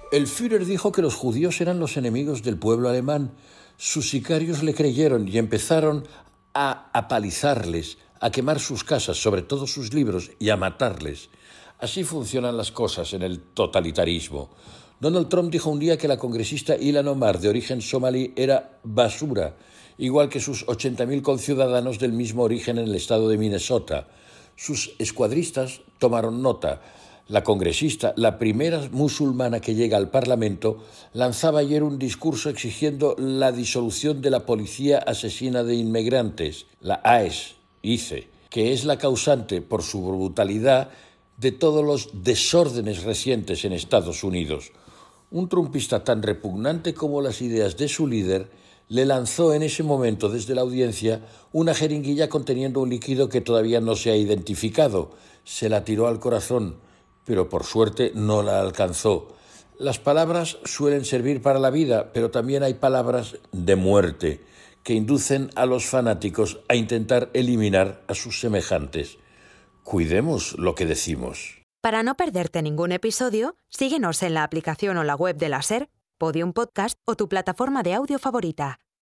El Führer dijo que los judíos eran los enemigos del pueblo alemán. Sus sicarios le creyeron y empezaron a apalizarles, a quemar sus casas, sobre todo sus libros, y a matarles. Así funcionan las cosas en el totalitarismo. Donald Trump dijo un día que la congresista Ilhan Omar, de origen somalí, era basura, igual que sus 80.000 conciudadanos del mismo origen en el estado de Minnesota. Sus escuadristas tomaron nota. La congresista, la primera musulmana que llega al Parlamento, lanzaba ayer un discurso exigiendo la disolución de la policía asesina de inmigrantes, la ICE, que es la causante, por su brutalidad, de todos los desórdenes recientes en Estados Unidos. Un trumpista tan repugnante como las ideas de su líder le lanzó en ese momento desde la audiencia una jeringuilla conteniendo un líquido que todavía no se ha identificado. Se la tiró al corazón, pero por suerte no la alcanzó. Las palabras suelen servir para la vida, pero también hay palabras de muerte que inducen a los fanáticos a intentar eliminar a sus semejantes. Cuidemos lo que decimos. Para no perderte ningún episodio, síguenos en la aplicación o la web de la SER, Podium Podcast o tu plataforma de audio favorita.